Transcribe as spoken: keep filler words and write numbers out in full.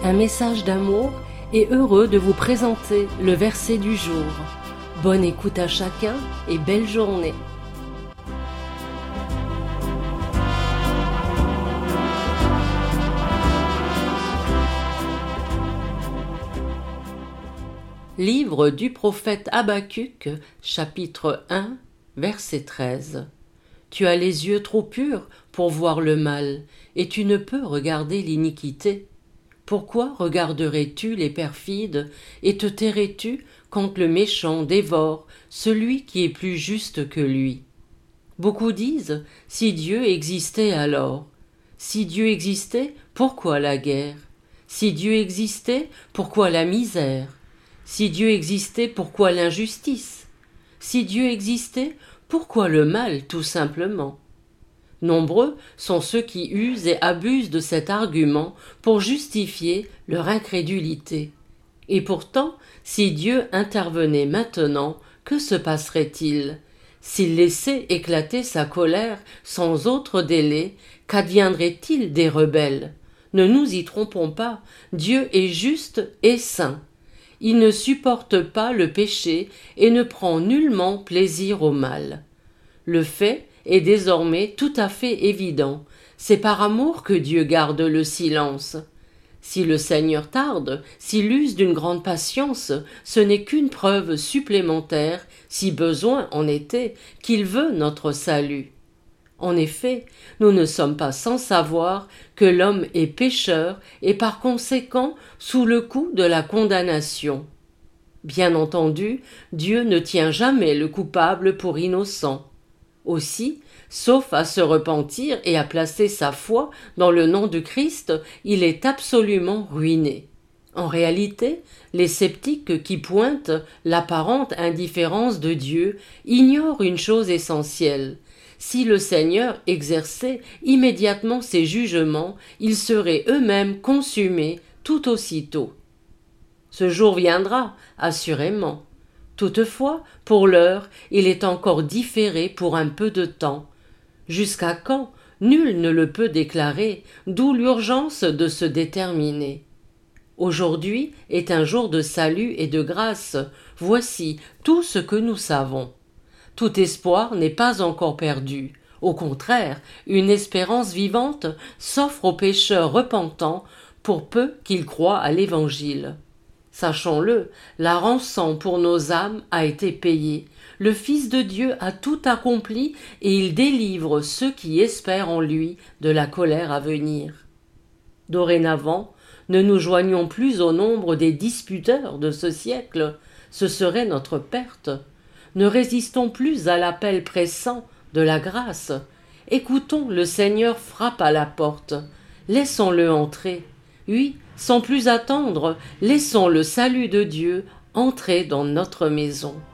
un message d'amour et heureux de vous présenter le verset du jour. Bonne écoute à chacun et belle journée. Livre du prophète Habacuc, chapitre un, verset treize. Tu as les yeux trop purs pour voir le mal, et tu ne peux regarder l'iniquité. Pourquoi regarderais-tu les perfides, et te tairais-tu quand le méchant dévore celui qui est plus juste que lui? Beaucoup disent, si Dieu existait alors. Si Dieu existait, pourquoi la guerre? Si Dieu existait, pourquoi la misère? Si Dieu existait, pourquoi l'injustice? Si Dieu existait, pourquoi le mal, tout simplement? Nombreux sont ceux qui usent et abusent de cet argument pour justifier leur incrédulité. Et pourtant, si Dieu intervenait maintenant, que se passerait-il? S'il laissait éclater sa colère sans autre délai, qu'adviendrait-il des rebelles? Ne nous y trompons pas, Dieu est juste et saint. Il ne supporte pas le péché et ne prend nullement plaisir au mal. Le fait est désormais tout à fait évident. C'est par amour que Dieu garde le silence. Si le Seigneur tarde, s'il use d'une grande patience, ce n'est qu'une preuve supplémentaire, si besoin en était, qu'il veut notre salut. En effet, nous ne sommes pas sans savoir que l'homme est pécheur et par conséquent sous le coup de la condamnation. Bien entendu, Dieu ne tient jamais le coupable pour innocent. Aussi, sauf à se repentir et à placer sa foi dans le nom du Christ, il est absolument ruiné. En réalité, les sceptiques qui pointent l'apparente indifférence de Dieu ignorent une chose essentielle. Si le Seigneur exerçait immédiatement ses jugements, ils seraient eux-mêmes consumés tout aussitôt. Ce jour viendra, assurément. Toutefois, pour l'heure, il est encore différé pour un peu de temps. Jusqu'à quand? Nul ne le peut déclarer, d'où l'urgence de se déterminer. Aujourd'hui est un jour de salut et de grâce, voici tout ce que nous savons. Tout espoir n'est pas encore perdu. Au contraire, une espérance vivante s'offre aux pécheurs repentants pour peu qu'ils croient à l'Évangile. Sachons-le, la rançon pour nos âmes a été payée. Le Fils de Dieu a tout accompli et il délivre ceux qui espèrent en lui de la colère à venir. Dorénavant, ne nous joignons plus au nombre des disputeurs de ce siècle, ce serait notre perte. Ne résistons plus à l'appel pressant de la grâce. Écoutons, le Seigneur frappe à la porte. Laissons-le entrer. Oui, sans plus attendre, laissons le salut de Dieu entrer dans notre maison.